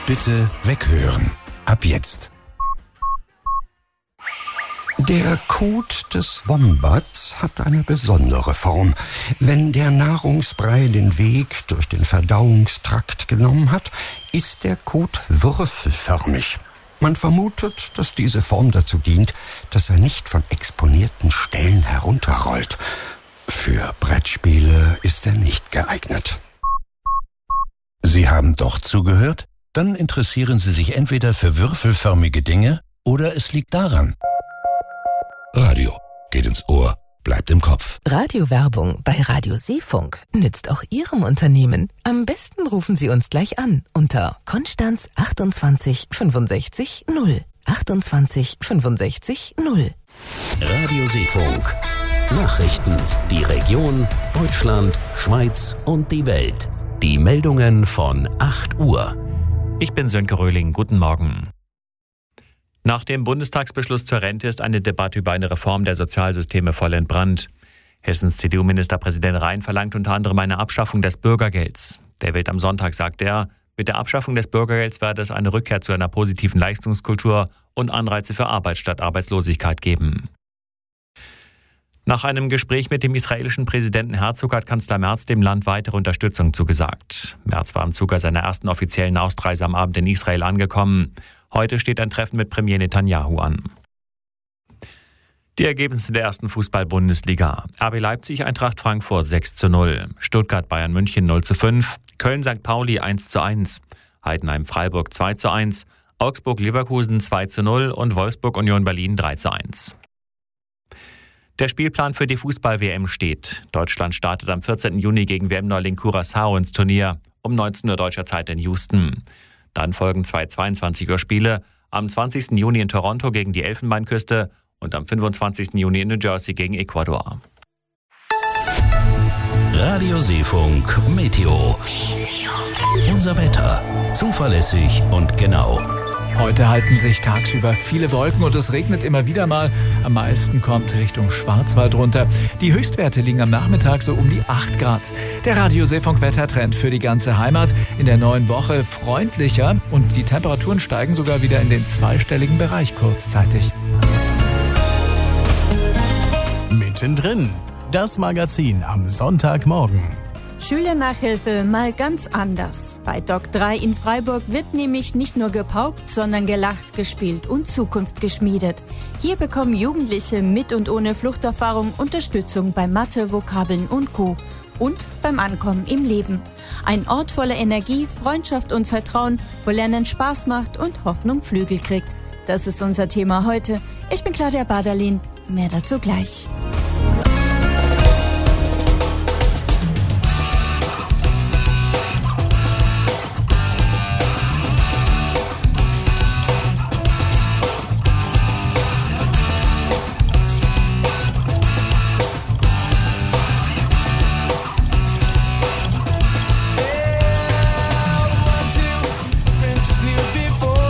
Bitte weghören. Ab jetzt. Der Kot des Wombats hat eine besondere Form. Wenn der Nahrungsbrei den Weg durch den Verdauungstrakt genommen hat, ist der Kot würfelförmig. Man vermutet, dass diese Form dazu dient, dass er nicht von exponierten Stellen herunterrollt. Für Brettspiele ist er nicht geeignet. Sie haben doch zugehört? Dann interessieren Sie sich entweder für würfelförmige Dinge oder es liegt daran. Radio geht ins Ohr, bleibt im Kopf. Radiowerbung bei Radio Seefunk nützt auch Ihrem Unternehmen. Am besten rufen Sie uns gleich an unter Konstanz 28 65 0. 28 65 0. Radio Seefunk. Nachrichten, die Region, Deutschland, Schweiz und die Welt. Die Meldungen von 8 Uhr. Ich bin Sönke Röhling. Guten Morgen. Nach dem Bundestagsbeschluss zur Rente ist eine Debatte über eine Reform der Sozialsysteme voll entbrannt. Hessens CDU-Ministerpräsident Rhein verlangt unter anderem eine Abschaffung des Bürgergelds. Der Welt am Sonntag sagt er, mit der Abschaffung des Bürgergelds werde es eine Rückkehr zu einer positiven Leistungskultur und Anreize für Arbeit statt Arbeitslosigkeit geben. Nach einem Gespräch mit dem israelischen Präsidenten Herzog hat Kanzler Merz dem Land weitere Unterstützung zugesagt. Merz war im Zuge seiner ersten offiziellen Ausreise am Abend in Israel angekommen. Heute steht ein Treffen mit Premier Netanyahu an. Die Ergebnisse der ersten Fußball-Bundesliga. RB Leipzig, Eintracht Frankfurt 6:0, Stuttgart Bayern München 0:5, Köln St. Pauli 1:1, Heidenheim Freiburg 2:1, Augsburg Leverkusen 2:0 und Wolfsburg Union Berlin 3:1. Der Spielplan für die Fußball-WM steht. Deutschland startet am 14. Juni gegen WM-Neuling Curaçao ins Turnier um 19 Uhr deutscher Zeit in Houston. Dann folgen 2 22-Uhr-Spiele, am 20. Juni in Toronto gegen die Elfenbeinküste und am 25. Juni in New Jersey gegen Ecuador. Radio Seefunk Meteo. Unser Wetter. Zuverlässig und genau. Heute halten sich tagsüber viele Wolken und es regnet immer wieder mal. Am meisten kommt Richtung Schwarzwald runter. Die Höchstwerte liegen am Nachmittag so um die 8 Grad. Der Radio Seefunk Wettertrend für die ganze Heimat. In der neuen Woche freundlicher und die Temperaturen steigen sogar wieder in den zweistelligen Bereich kurzzeitig. Mittendrin. Das Magazin am Sonntagmorgen. Schülernachhilfe mal ganz anders. Bei Doc 3 in Freiburg wird nämlich nicht nur gepaukt, sondern gelacht, gespielt und Zukunft geschmiedet. Hier bekommen Jugendliche mit und ohne Fluchterfahrung Unterstützung bei Mathe, Vokabeln und Co. Und beim Ankommen im Leben. Ein Ort voller Energie, Freundschaft und Vertrauen, wo Lernen Spaß macht und Hoffnung Flügel kriegt. Das ist unser Thema heute. Ich bin Claudia Baderlin. Mehr dazu gleich.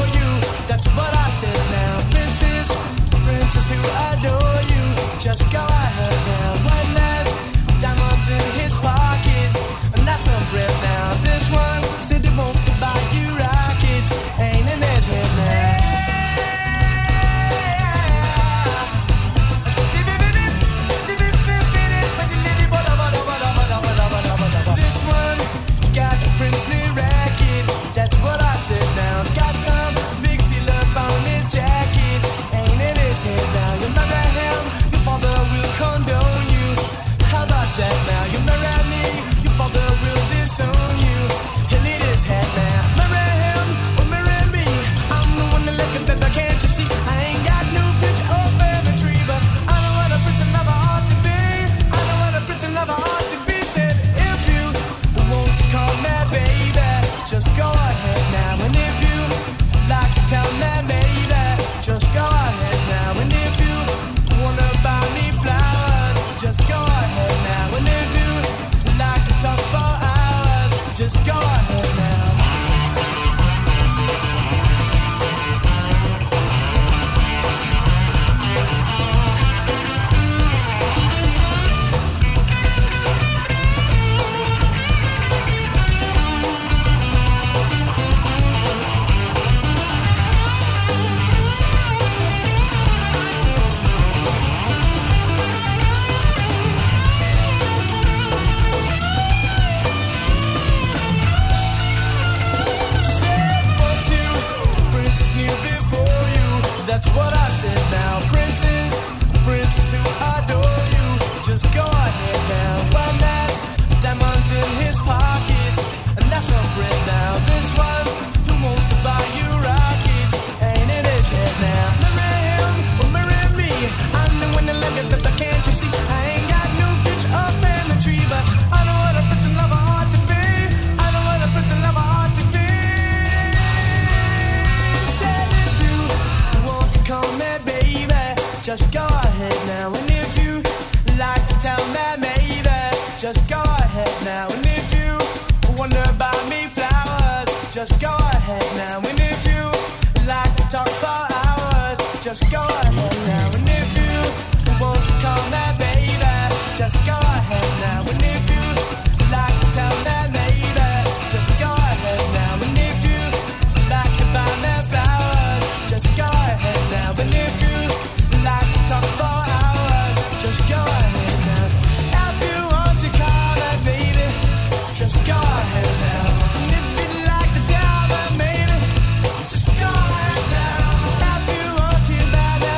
Just go just go ahead now. And if you wonder about me flowers, just go ahead now. And if you like to talk for hours, just go ahead now. And if you want to call me baby, just go ahead now. And if you like to tell me maybe, just go ahead now. And if you like to buy me flowers, just go ahead now. And if you like to talk for hours, just go ahead now. If you want to call me baby, just go ahead now. And if you'd like to tell me maybe, just go ahead now. If you want to buy me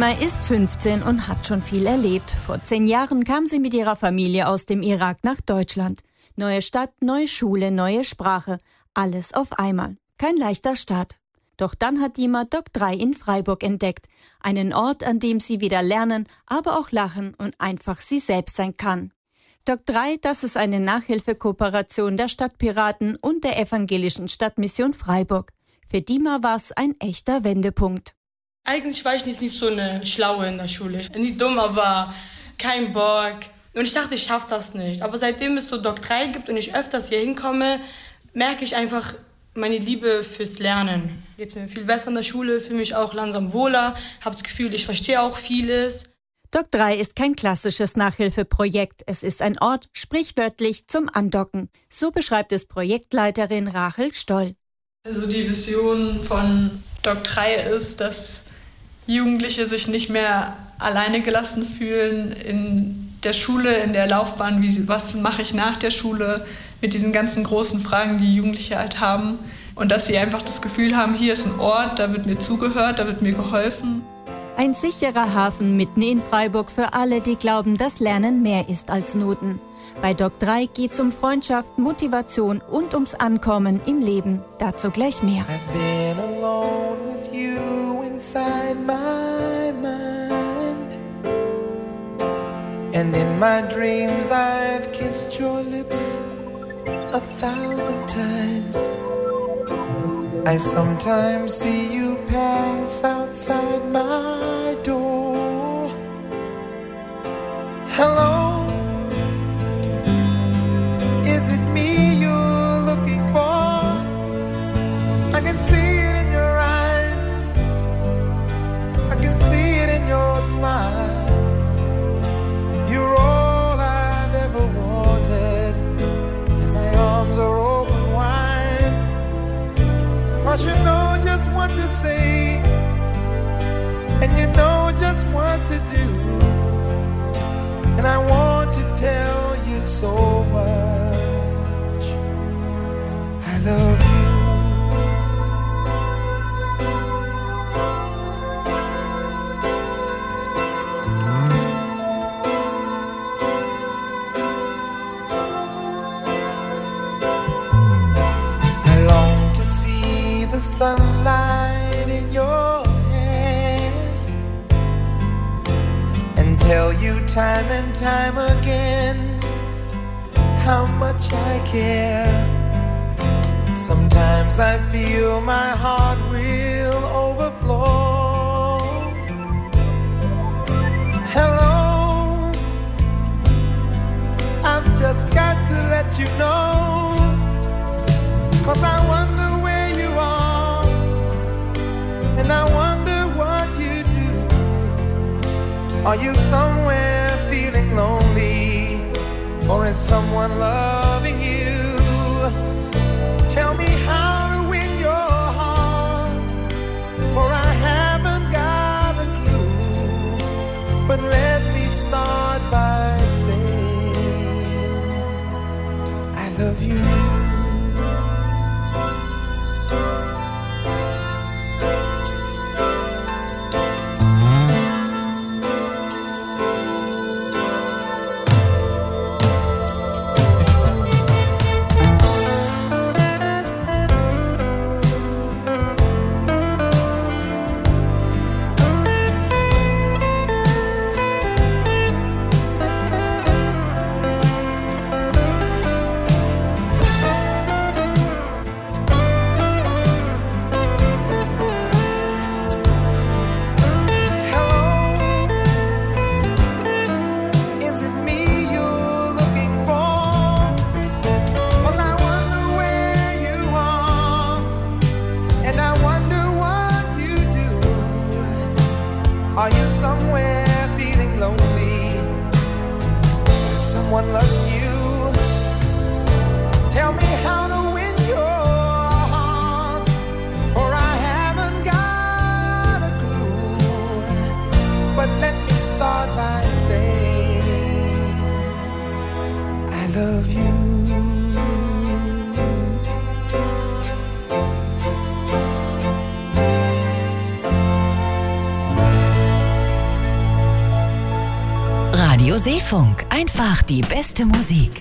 Dima ist 15 und hat schon viel erlebt. Vor 10 Jahren kam sie mit ihrer Familie aus dem Irak nach Deutschland. Neue Stadt, neue Schule, neue Sprache. Alles auf einmal. Kein leichter Start. Doch dann hat Dima Doc 3 in Freiburg entdeckt. Einen Ort, an dem sie wieder lernen, aber auch lachen und einfach sie selbst sein kann. Doc 3, das ist eine Nachhilfekooperation der Stadtpiraten und der evangelischen Stadtmission Freiburg. Für Dima war es ein echter Wendepunkt. Eigentlich war ich nicht so eine Schlaue in der Schule. Nicht dumm, aber kein Bock. Und ich dachte, ich schaffe das nicht. Aber seitdem es so Doc 3 gibt und ich öfters hier hinkomme, merke ich einfach meine Liebe fürs Lernen. Geht mir viel besser in der Schule, fühle mich auch langsam wohler, habe das Gefühl, ich verstehe auch vieles. Doc 3 ist kein klassisches Nachhilfeprojekt. Es ist ein Ort, sprichwörtlich zum Andocken. So beschreibt es Projektleiterin Rachel Stoll. Also die Vision von Doc 3 ist, dass Jugendliche sich nicht mehr alleine gelassen fühlen in der Schule, in der Laufbahn, was mache ich nach der Schule, mit diesen ganzen großen Fragen, die Jugendliche halt haben. Und dass sie einfach das Gefühl haben, hier ist ein Ort, da wird mir zugehört, da wird mir geholfen. Ein sicherer Hafen mitten in Freiburg für alle, die glauben, dass Lernen mehr ist als Noten. Bei Doc 3 geht's um Freundschaft, Motivation und ums Ankommen im Leben. Dazu gleich mehr. I've been alone with you inside my mind. And in my dreams I've kissed your lips 1,000 times. I sometimes see you pass outside my door. Hello. Is it me you're looking for? I can see it in your eyes. I can see it in your smile. You're all I've ever wanted, and my arms are open wide. 'Cause you know just what to say, and you know just what to do, and I want to tell you so much. I love you. I long to see the sunlight in your hair and tell you time and time again how much I care. Sometimes I feel my heart will overflow. Hello, I've just got to let you know, 'cause I wonder where you are, and I wonder what you do. Are you somewhere feeling lonely, or is someone loving you? Tell me how to win your heart, for I haven't got a clue. But let me start by saying I love you. Are you somewhere feeling lonely? Is someone loving you? Tell me how to win your heart, for I haven't got a clue. But let me start by saying I love you. Radio Seefunk. Einfach die beste Musik.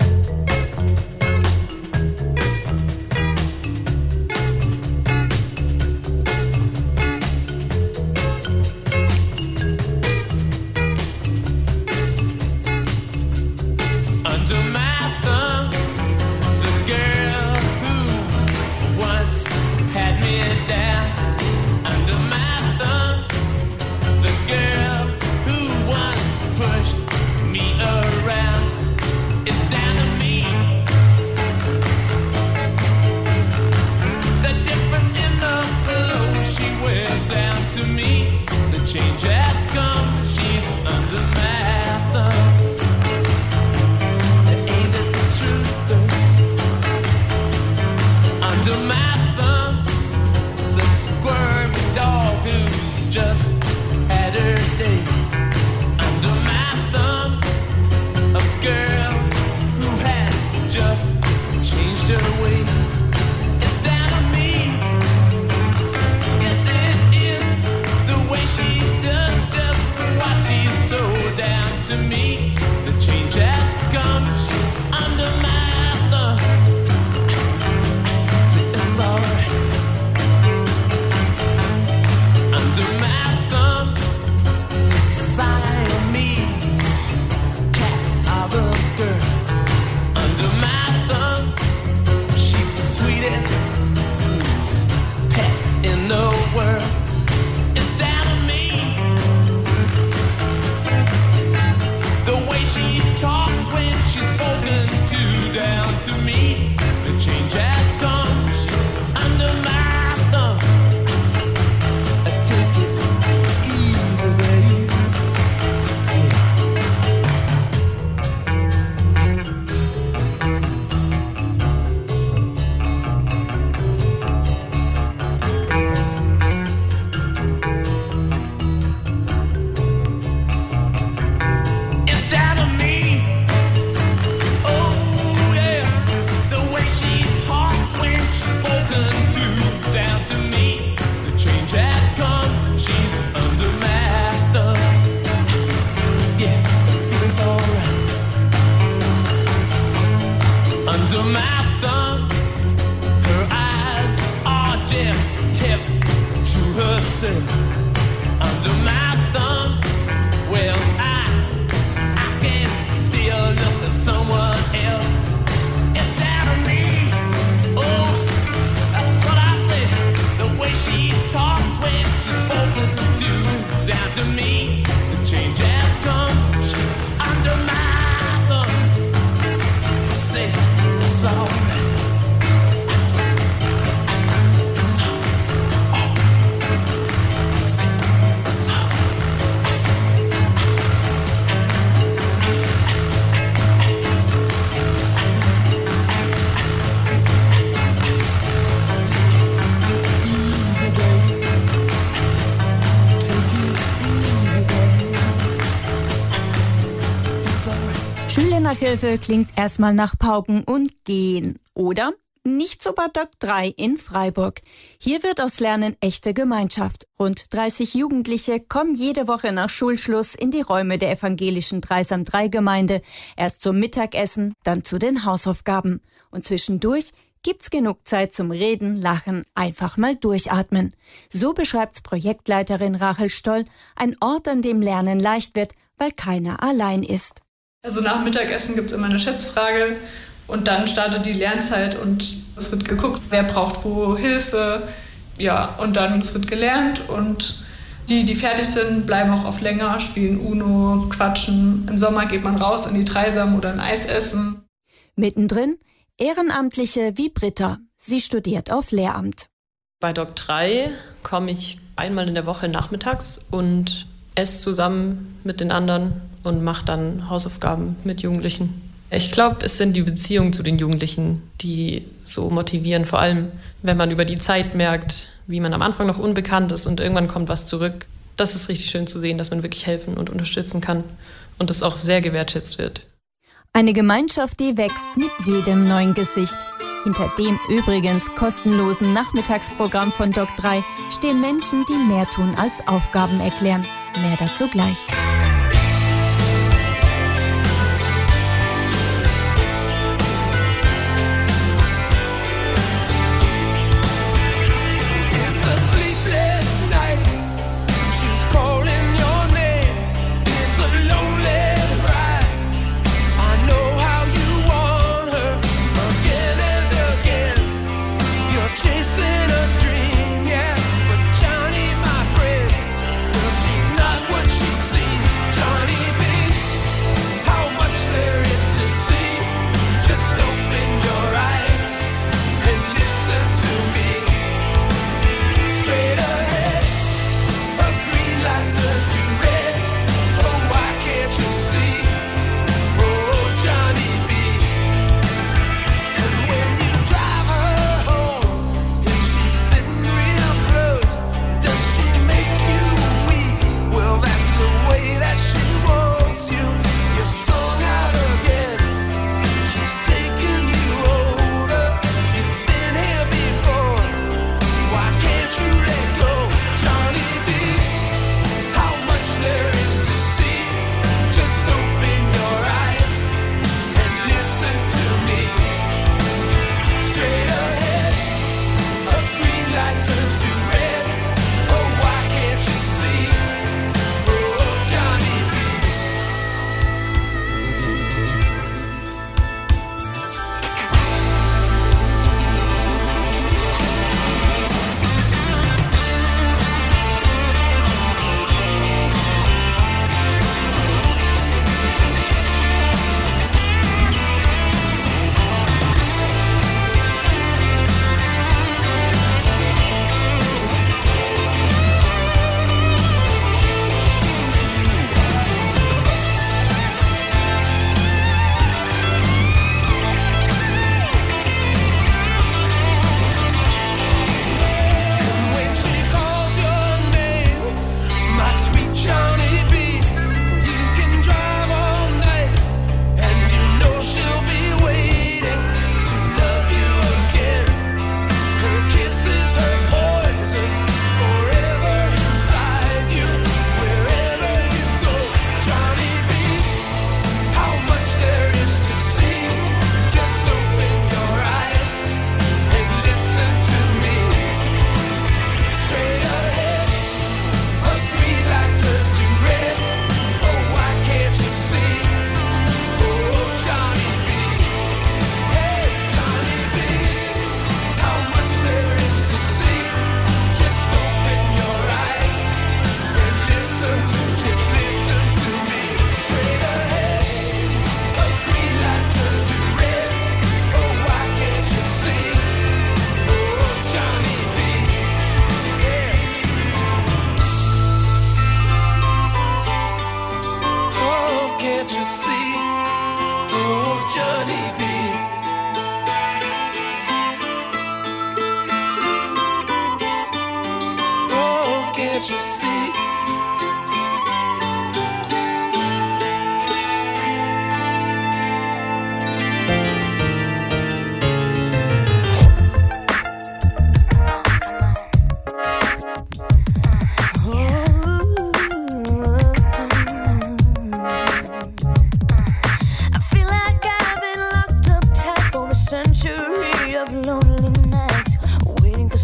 Schülernachhilfe klingt erstmal nach Pauken und Gehen, oder? Nicht so bei Doc 3 in Freiburg. Hier wird aus Lernen echte Gemeinschaft. Rund 30 Jugendliche kommen jede Woche nach Schulschluss in die Räume der evangelischen Dreisam-3-Gemeinde. Erst zum Mittagessen, dann zu den Hausaufgaben. Und zwischendurch gibt's genug Zeit zum Reden, Lachen, einfach mal durchatmen. So beschreibt's Projektleiterin Rachel Stoll, ein Ort, an dem Lernen leicht wird, weil keiner allein ist. Also nach Mittagessen gibt es immer eine Schätzfrage und dann startet die Lernzeit und es wird geguckt, wer braucht wo Hilfe. Ja, und dann es wird gelernt und die fertig sind, bleiben auch oft länger, spielen Uno, quatschen. Im Sommer geht man raus in die Dreisam oder ein Eis essen. Mittendrin Ehrenamtliche wie Britta. Sie studiert auf Lehramt. Bei Doc 3 komme ich einmal in der Woche nachmittags und esse zusammen mit den anderen und mache dann Hausaufgaben mit Jugendlichen. Ich glaube, es sind die Beziehungen zu den Jugendlichen, die so motivieren. Vor allem, wenn man über die Zeit merkt, wie man am Anfang noch unbekannt ist und irgendwann kommt was zurück. Das ist richtig schön zu sehen, dass man wirklich helfen und unterstützen kann und das auch sehr gewertschätzt wird. Eine Gemeinschaft, die wächst mit jedem neuen Gesicht. Hinter dem übrigens kostenlosen Nachmittagsprogramm von Doc 3 stehen Menschen, die mehr tun als Aufgaben erklären. Mehr dazu gleich.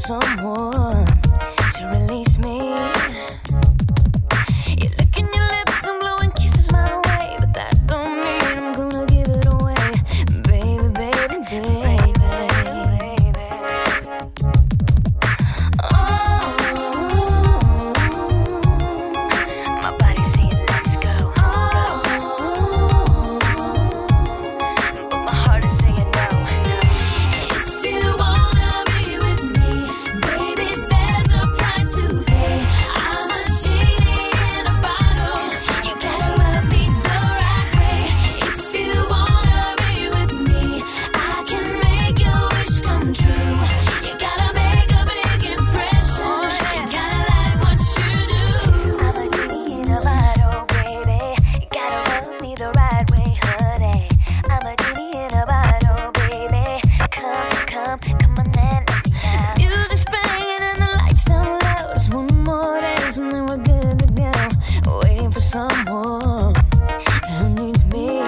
someone to release me. You're licking your lips and blowing kisses my way, but that don't mean I'm gonna give it away, baby, baby, baby. My body's saying let's go, but my heart is saying no. If you wanna be with me, baby, there's a price to pay. I'm a genie in a bottle. You gotta rub me the right way. If you wanna be with me, I can make your wish come true. You gotta make a big impression. You gotta like what you do. I'm a genie in a bottle, baby. You gotta rub me the right way, honey. I'm a genie in a bottle, baby. Come on and let me out. The music's playing and the lights down low. Just one more dance and then we're good to go. Waiting for someone who needs me.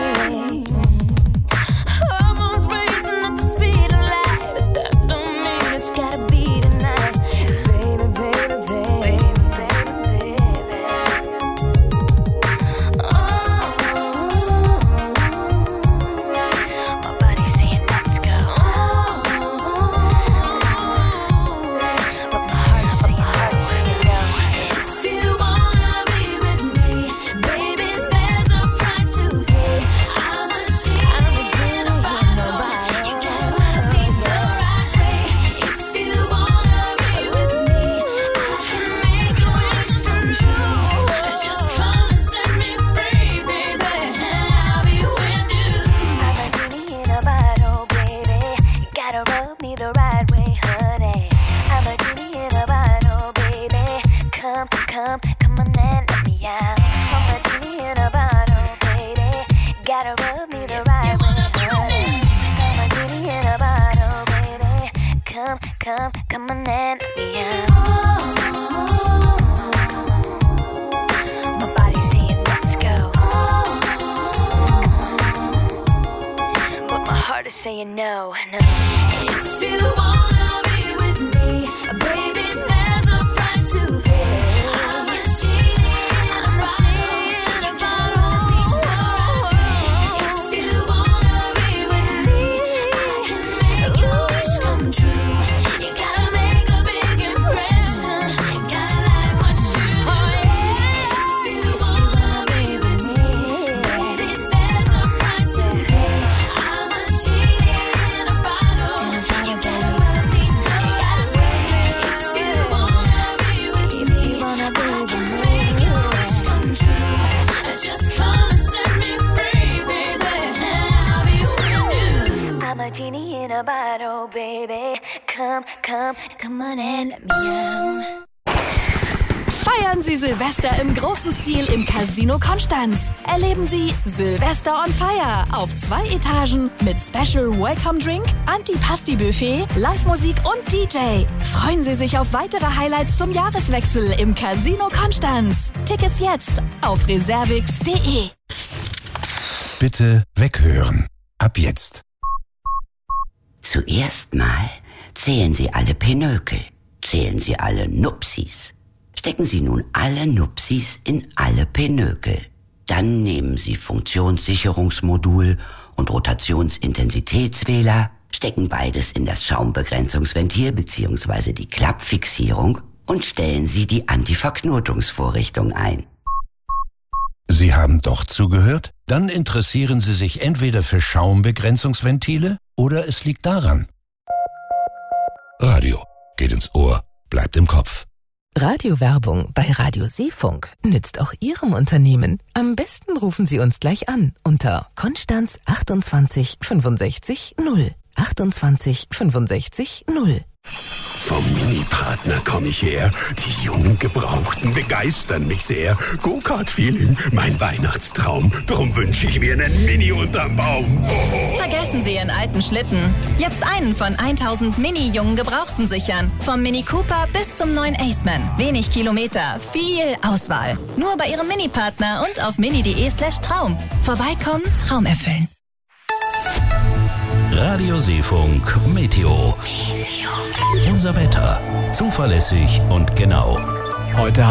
Hormones racing at the speed of light, but that don't mean it's gotta be tonight. Baby, baby, baby, baby, baby. My body's saying let's go, but my heart's saying no. If you wanna be with me, baby, there's a price to pay. I'm a genie in a bottle. You gotta rub me the right way. If you wanna be with me, I can make your wish come true. Just come and set me free, baby, and I'll be with you. I'm a genie in a bottle, baby. You gotta rub me the right way, honey. I'm a genie in a bottle, baby. Come on and let me out. I'm a genie in a bottle, baby. Gotta rub me the right way, honey. I'm a genie in a bottle, baby. Come on and let me out. My body's saying let's go, but my heart is saying no. If you wanna be with me, baby, there's a price to pay. I'm a genie in a bottle. If you wanna be with me, I can make your wish come true. You gotta make a big impression. You gotta like what you do. If you wanna be with me, baby, there's a price to pay. I'm a genie in a bottle. You gotta rub me the right way. If you wanna be with me, I can make your wish come true. Just come and set me free, baby, and I'll be with you. I'm a genie in a bottle, baby. Come on and let me out. Feiern Sie Silvester im großen Stil im Casino Konstanz. Erleben Sie Silvester on Fire auf 2 Etagen mit Special Welcome Drink, Antipasti-Buffet, Live-Musik und DJ. Freuen Sie sich auf weitere Highlights zum Jahreswechsel im Casino Konstanz. Tickets jetzt auf reservix.de. Bitte weghören. Ab jetzt. Zuerst mal zählen Sie alle Pinökel. Zählen Sie alle Nupsis. Stecken Sie nun alle Nupsis in alle Pinökel. Dann nehmen Sie Funktionssicherungsmodul und Rotationsintensitätswähler, stecken beides in das Schaumbegrenzungsventil bzw. die Klappfixierung und stellen Sie die Antiverknotungsvorrichtung ein. Sie haben doch zugehört? Dann interessieren Sie sich entweder für Schaumbegrenzungsventile oder es liegt daran. Radio geht ins Ohr, bleibt im Kopf. Radiowerbung bei Radio Seefunk nützt auch Ihrem Unternehmen. Am besten rufen Sie uns gleich an unter Konstanz 28 65 0. 28 65 0. Vom Mini-Partner komme ich her. Die jungen Gebrauchten begeistern mich sehr. Go-Kart-Feeling, mein Weihnachtstraum. Drum wünsche ich mir einen Mini unterm Baum. Oh. Vergessen Sie Ihren alten Schlitten. Jetzt einen von 1000 Mini-jungen Gebrauchten sichern. Vom Mini Cooper bis zum neuen Aceman. Wenig Kilometer, viel Auswahl. Nur bei Ihrem Mini-Partner und auf mini.de/Traum. Vorbeikommen, Traum erfüllen. Radio Seefunk Meteo. Unser Wetter. Zuverlässig und genau. Heute